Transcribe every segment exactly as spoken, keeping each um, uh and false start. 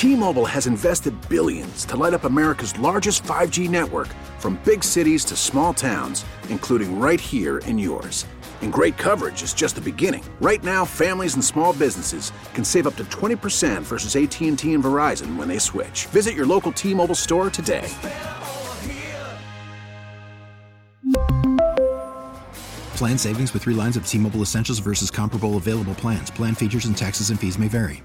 T-Mobile has invested billions to light up America's largest five G network, from big cities to small towns, including right here in yours. And great coverage is just the beginning. Right now, families and small businesses can save up to twenty percent versus A T and T and Verizon when they switch. Visit your local T-Mobile store today. Plan savings with three lines of T-Mobile Essentials versus comparable available plans. Plan features and taxes and fees may vary.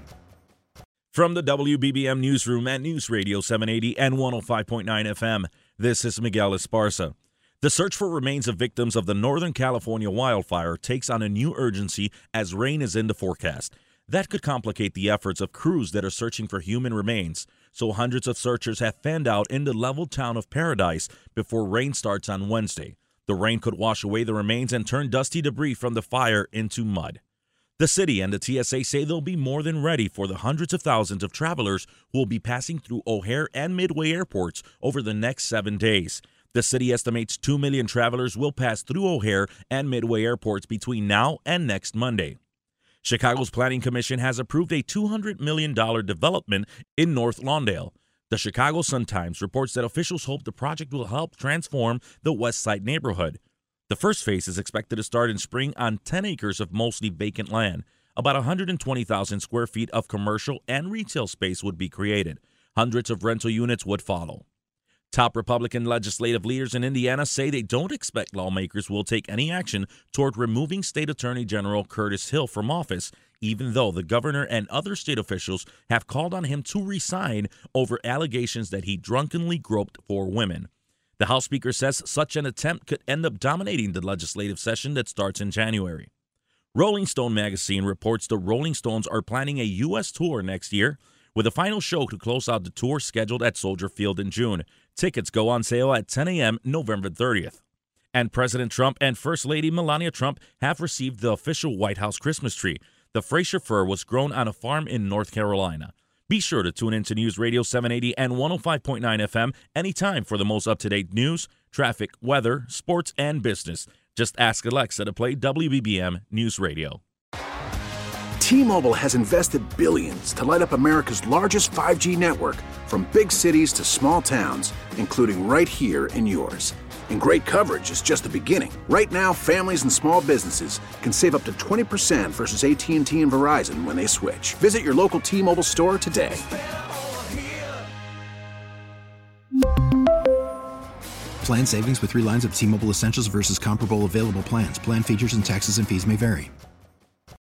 From the W B B M Newsroom at News Radio seven eighty and one oh five point nine F M, this is Miguel Esparza. The search for remains of victims of the Northern California wildfire takes on a new urgency as rain is in the forecast. That could complicate the efforts of crews that are searching for human remains, so hundreds of searchers have fanned out in the leveled town of Paradise before rain starts on Wednesday. The rain could wash away the remains and turn dusty debris from the fire into mud. The city and the T S A say they'll be more than ready for the hundreds of thousands of travelers who will be passing through O'Hare and Midway airports over the next seven days. The city estimates two million travelers will pass through O'Hare and Midway airports between now and next Monday. Chicago's Planning Commission has approved a two hundred million dollars development in North Lawndale. The Chicago Sun-Times reports that officials hope the project will help transform the West Side neighborhood. The first phase is expected to start in spring on ten acres of mostly vacant land. About one hundred twenty thousand square feet of commercial and retail space would be created. Hundreds of rental units would follow. Top Republican legislative leaders in Indiana say they don't expect lawmakers will take any action toward removing State Attorney General Curtis Hill from office, even though the governor and other state officials have called on him to resign over allegations that he drunkenly groped four women. The House Speaker says such an attempt could end up dominating the legislative session that starts in January. Rolling Stone magazine reports the Rolling Stones are planning a U S tour next year, with a final show to close out the tour scheduled at Soldier Field in June. Tickets go on sale at ten a.m. November thirtieth. And President Trump and First Lady Melania Trump have received the official White House Christmas tree. The Fraser fir was grown on a farm in North Carolina. Be sure to tune in to News Radio seven eighty and one oh five point nine F M anytime for the most up-to-date news, traffic, weather, sports, and business. Just ask Alexa to play W B B M News Radio. T-Mobile has invested billions to light up America's largest five G network, from big cities to small towns, including right here in yours. And great coverage is just the beginning. Right now, families and small businesses can save up to twenty percent versus A T and T and Verizon when they switch. Visit your local T-Mobile store today. Plan savings with three lines of T-Mobile Essentials versus comparable available plans. Plan features and taxes and fees may vary.